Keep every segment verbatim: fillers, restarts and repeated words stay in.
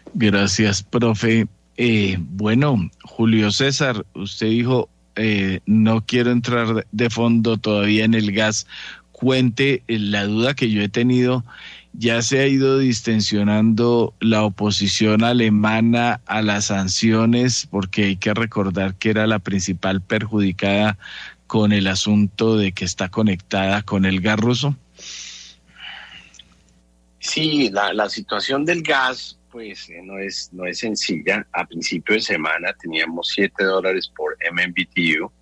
Gracias, profe. Eh, bueno, Julio César, usted dijo, eh, no quiero entrar de fondo todavía en el gas. Cuente eh, la duda que yo he tenido. Ya se ha ido distensionando la oposición alemana a las sanciones, porque hay que recordar que era la principal perjudicada con el asunto de que está conectada con el gas ruso. Sí, la, la situación del gas pues eh, no es no es sencilla. A principio de semana teníamos siete dólares por M M B T U,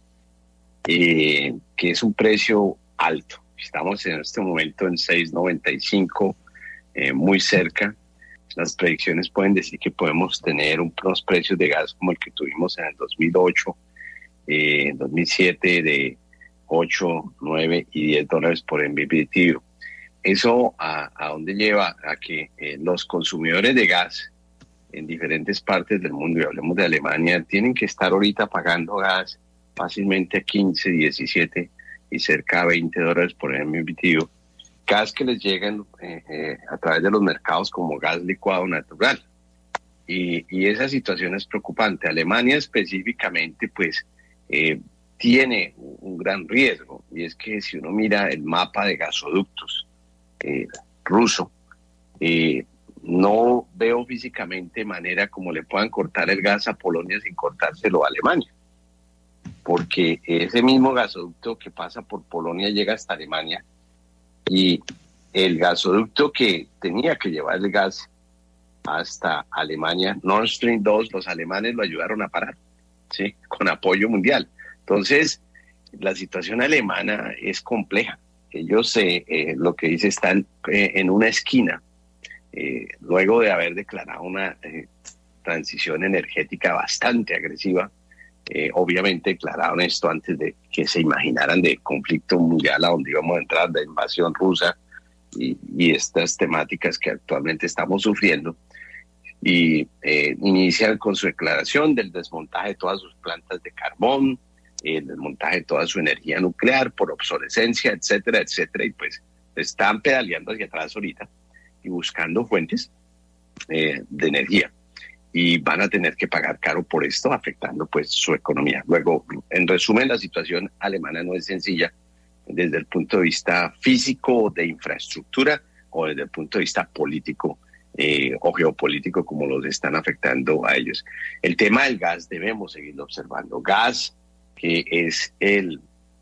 eh, que es un precio alto. Estamos en este momento en seis noventa y cinco, eh, muy cerca. Las predicciones pueden decir que podemos tener unos precios de gas como el que tuvimos en el dos mil ocho, eh, en dos mil siete, de ocho, nueve y diez dólares por M M B T U. ¿Eso a, a dónde lleva? A que eh, los consumidores de gas en diferentes partes del mundo, y hablemos de Alemania, tienen que estar ahorita pagando gas fácilmente a quince, diecisiete y cerca a veinte dólares por M M B T U. Gas que les llegan eh, eh, a través de los mercados como gas licuado natural. Y, y esa situación es preocupante. Alemania específicamente, pues, eh, tiene un gran riesgo. Y es que si uno mira el mapa de gasoductos, Eh, ruso, eh, no veo físicamente manera como le puedan cortar el gas a Polonia sin cortárselo a Alemania, porque ese mismo gasoducto que pasa por Polonia llega hasta Alemania, y el gasoducto que tenía que llevar el gas hasta Alemania, Nord Stream dos, los alemanes lo ayudaron a parar, ¿sí? Con apoyo mundial. Entonces, la situación alemana es compleja. Ellos, eh, eh, lo que dice, están eh, en una esquina, eh, luego de haber declarado una eh, transición energética bastante agresiva. Eh, obviamente declararon esto antes de que se imaginaran de conflicto mundial a donde íbamos a entrar, de invasión rusa y, y estas temáticas que actualmente estamos sufriendo. Y eh, inician con su declaración del desmontaje de todas sus plantas de carbón, el desmontaje de toda su energía nuclear por obsolescencia, etcétera, etcétera, y pues están pedaleando hacia atrás ahorita y buscando fuentes eh, de energía, y van a tener que pagar caro por esto, afectando pues su economía. Luego, en resumen, la situación alemana no es sencilla desde el punto de vista físico, de infraestructura, o desde el punto de vista político eh, o geopolítico, como los están afectando a ellos. El tema del gas debemos seguirlo observando. Gas, que es el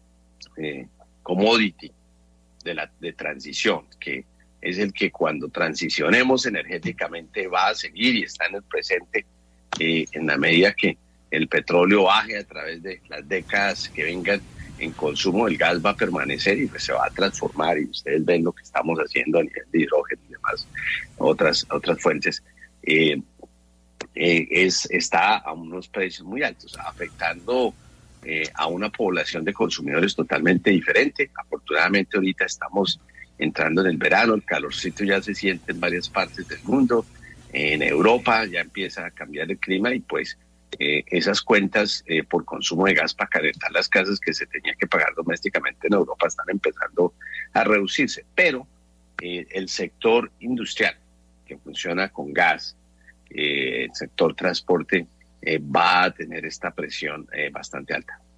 eh, commodity de la de transición, que es el que cuando transicionemos energéticamente va a seguir y está en el presente, eh, en la medida que el petróleo baje a través de las décadas que vengan en consumo, el gas va a permanecer y pues se va a transformar, y ustedes ven lo que estamos haciendo a nivel de hidrógeno y demás, otras, otras fuentes. Eh, eh, es, está a unos precios muy altos, afectando Eh, a una población de consumidores totalmente diferente. Afortunadamente ahorita estamos entrando en el verano, el calorcito ya se siente en varias partes del mundo, en Europa ya empieza a cambiar el clima, y pues eh, esas cuentas eh, por consumo de gas para calentar las casas que se tenía que pagar domésticamente en Europa están empezando a reducirse, pero eh, el sector industrial que funciona con gas, eh, el sector transporte, Eh, va a tener esta presión eh, bastante alta.